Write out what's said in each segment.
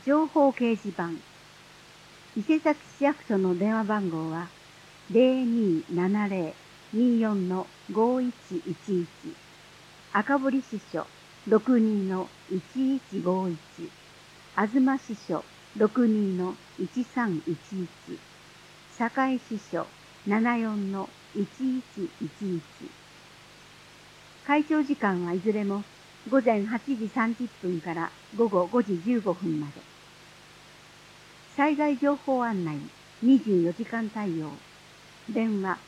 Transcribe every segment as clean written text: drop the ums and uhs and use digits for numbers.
情報掲示板。伊勢崎市役所の電話番号は0270-24-5111。赤堀支所62-1151。東支所62-1311。堺支所74-1111。会場時間はいずれも午前8時30分から午後5時15分まで。災害情報案内24時間対応。電話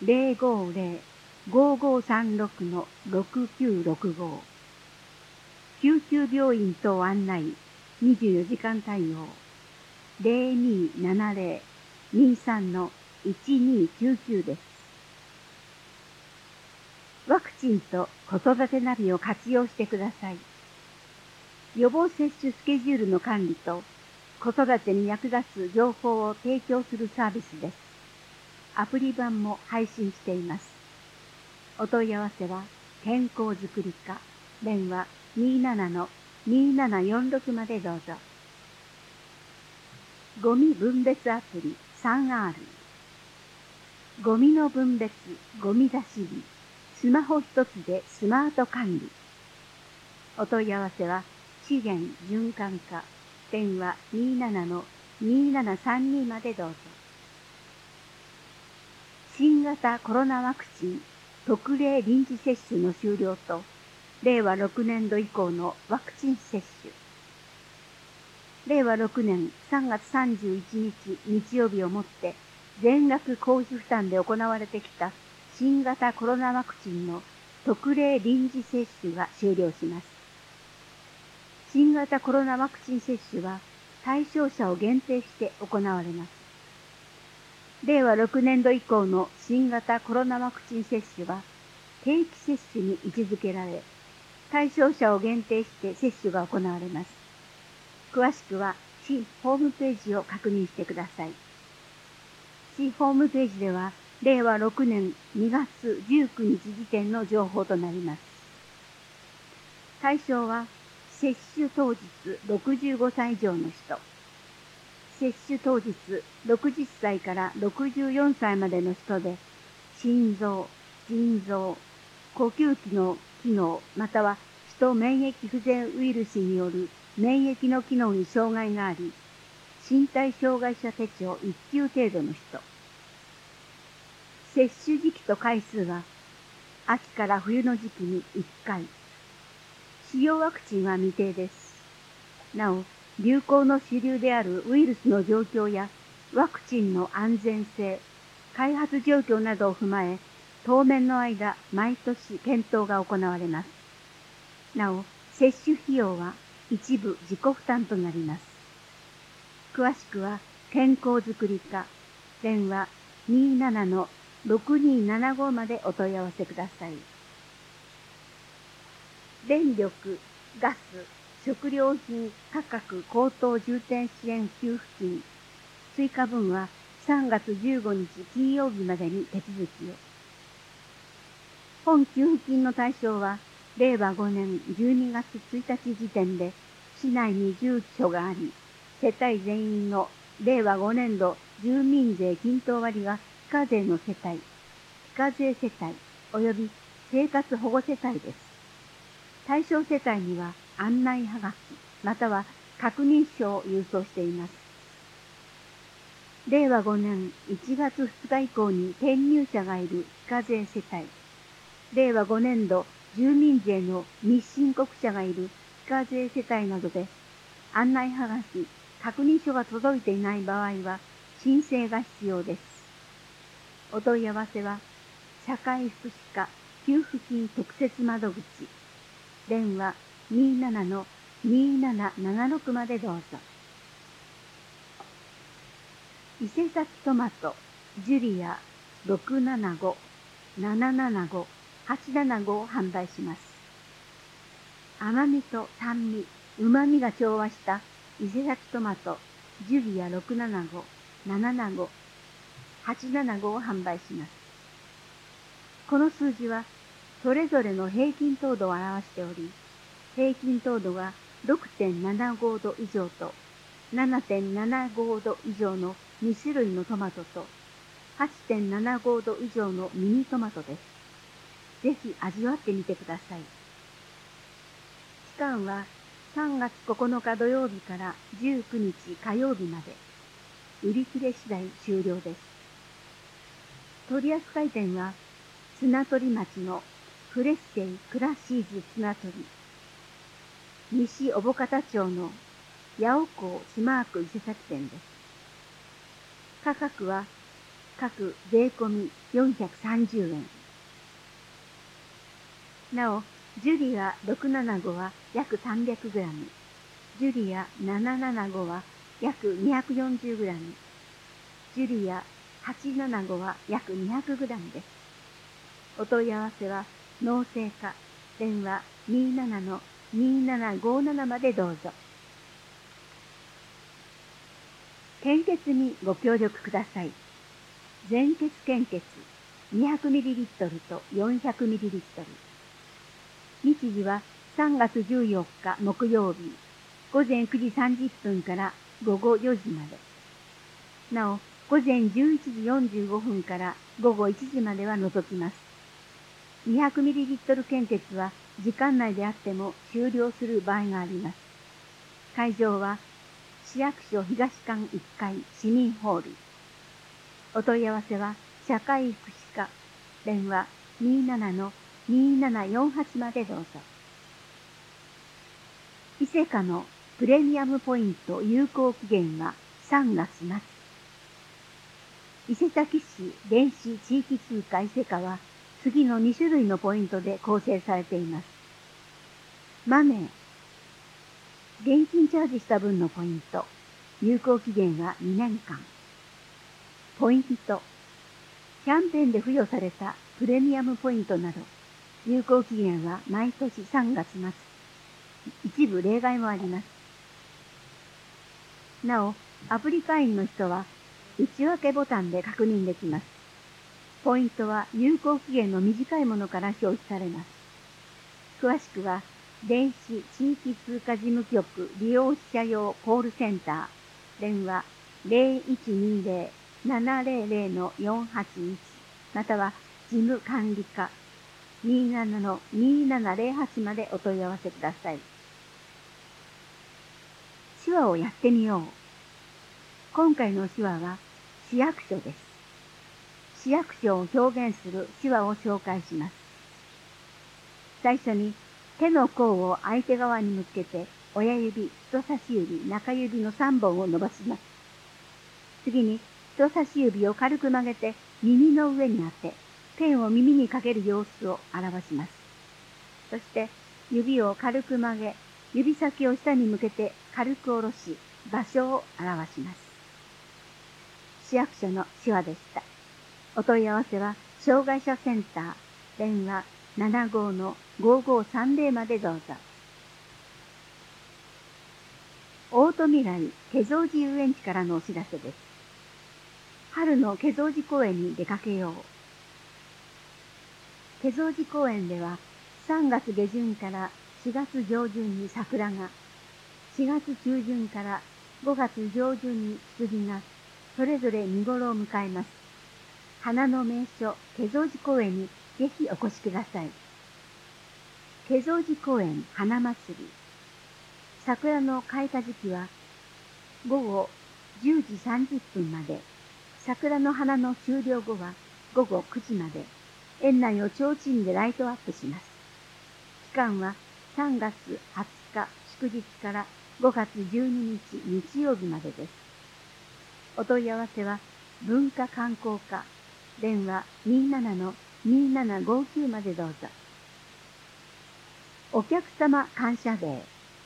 050-5536-6965。救急病院等案内24時間対応。0270-23-1299です。ワクチンと子育てナビを活用してください。予防接種スケジュールの管理と子育てに役立つ情報を提供するサービスです。アプリ版も配信しています。お問い合わせは健康づくり課電話27-2746までどうぞ。ゴミ分別アプリ 3R。ゴミの分別、ゴミ出し日、スマホ一つでスマート管理。お問い合わせは資源循環課電話27-2732までどうぞ。新型コロナワクチン特例臨時接種の終了と令和6年度以降のワクチン接種。令和6年3月31日日曜日をもって全額公費負担で行われてきた新型コロナワクチンの特例臨時接種が終了します。新型コロナワクチン接種は対象者を限定して行われます。令和6年度以降の新型コロナワクチン接種は定期接種に位置づけられ、対象者を限定して接種が行われます。詳しくは市ホームページを確認してください。市ホームページでは令和6年2月19日時点の情報となります。対象は接種当日65歳以上の人、接種当日60歳から64歳までの人で、心臓、腎臓、呼吸器の機能またはヒト免疫不全ウイルスによる免疫の機能に障害があり、身体障害者手帳1級程度の人。接種時期と回数は、秋から冬の時期に1回。使用ワクチンは未定です。なお、流行の主流であるウイルスの状況やワクチンの安全性、開発状況などを踏まえ、当面の間、毎年検討が行われます。なお、接種費用は一部自己負担となります。詳しくは、健康づくり課、電話27-6275までお問い合わせください。電力、ガス、食料品価格高騰重点支援給付金、追加分は3月15日金曜日までに手続きを。本給付金の対象は、令和5年12月1日時点で市内に住所があり、世帯全員の令和5年度住民税均等割が非課税の世帯、非課税世帯及び生活保護世帯です。対象世帯には案内はがきまたは確認書を郵送しています。令和5年1月2日以降に転入者がいる非課税世帯、令和5年度住民税の未申告者がいる非課税世帯などで案内はがき、確認書が届いていない場合は申請が必要です。お問い合わせは社会福祉課給付金特設窓口電話27-2776までどうぞ。伊勢崎トマトジュリア675-775-875を販売します。甘みと酸味、旨みが調和した伊勢崎トマトジュリア675-775-875を販売します。この数字はそれぞれの平均糖度を表しており、平均糖度が 6.75 度以上と 7.75 度以上の2種類のトマトと 8.75 度以上のミニトマトです。ぜひ味わってみてください。期間は3月9日土曜日から19日火曜日まで。売り切れ次第終了です。取扱店は綱取町のフレッセイクラシーズ綱取、西小保方町の八尾港スマーク伊勢崎店です。価格は各税込み430円。なお、ジュリア675は約 300g、ジュリア775は約 240g、ジュリア875は約 200g です。お問い合わせは農政課電話 27-2757 までどうぞ。献血にご協力ください。全血献血 200ml と 400ml。日時は3月14日木曜日、午前9時30分から午後4時まで。なお、午前11時45分から午後1時までは除きます。200ml 献血は時間内であっても終了する場合があります。会場は市役所東館1階市民ホール。お問い合わせは社会福祉課電話 27-2748 までどうぞ。伊勢香のプレミアムポイント有効期限は3月末。伊勢崎市電子地域通貨伊勢香は次の2種類のポイントで構成されています。マネー。現金チャージした分のポイント。有効期限は2年間。ポイント。キャンペーンで付与されたプレミアムポイントなど、有効期限は毎年3月末。一部例外もあります。なお、アプリ会員の人は、内訳ボタンで確認できます。ポイントは有効期限の短いものから消費されます。詳しくは、電子地域通貨事務局利用者用コールセンター、電話 0120-700-481 または事務管理課 27-2708 までお問い合わせください。手話をやってみよう。今回の手話は市役所です。市役所を表現する手話を紹介します。最初に手の甲を相手側に向けて親指、人差し指、中指の3本を伸ばします。次に人差し指を軽く曲げて耳の上に当て、ペンを耳にかける様子を表します。そして指を軽く曲げ、指先を下に向けて軽く下ろし、場所を表します。市役所の手話でした。お問い合わせは障害者センター、電話 75-5530 までどうぞ。大戸未来華蔵寺遊園地からのお知らせです。春の華蔵寺公園に出かけよう。華蔵寺公園では3月下旬から4月上旬に桜が、4月中旬から5月上旬にツツジがそれぞれ見頃を迎えます。花の名所、華蔵寺公園にぜひお越しください。華蔵寺公園花祭り。桜の開花時期は午後10時30分まで、桜の花の終了後は午後9時まで、園内を提灯でライトアップします。期間は3月20日祝日から5月12日日曜日までです。お問い合わせは文化観光課電話 27-2759 までどうぞ。お客様感謝デー。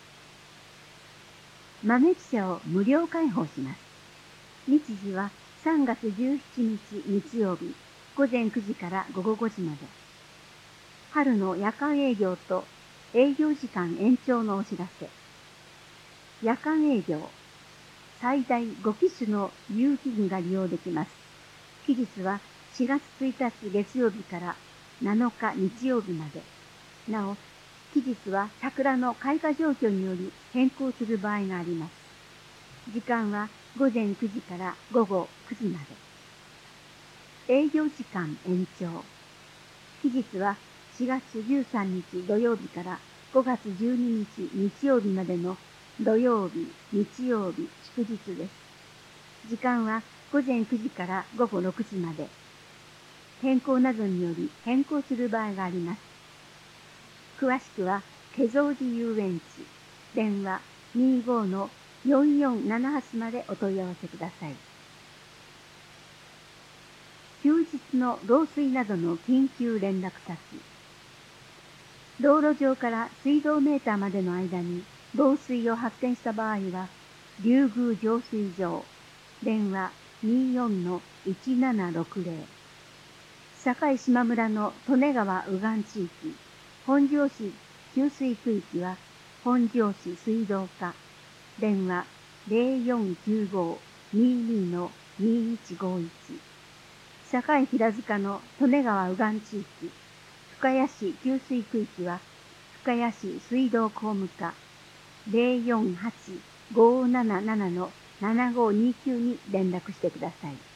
豆汽車を無料開放します。日時は3月17日日曜日午前9時から午後5時まで。春の夜間営業と営業時間延長のお知らせ。夜間営業。最大5機種の有機具が利用できます。期日は4月1日月曜日から7日日曜日まで。なお、期日は桜の開花状況により変更する場合があります。 時間は午前9時から午後9時まで。営業時間延長。期日は4月13日土曜日から5月12日日曜日までの土曜日、日曜日、祝日です。時間は午前9時から午後6時まで。天候などにより変更する場合があります。詳しくは、華蔵寺遊園地、電話25-4478までお問い合わせください。休日の漏水などの緊急連絡先。道路上から水道メーターまでの間に漏水を発見した場合は、竜宮浄水場、電話24-1760。堺島村の利根川右岸地域、本庄市給水区域は、本庄市水道課、電話0495-22-2151。堺平塚の利根川右岸地域、深谷市給水区域は、深谷市水道工務課048-577-7529に連絡してください。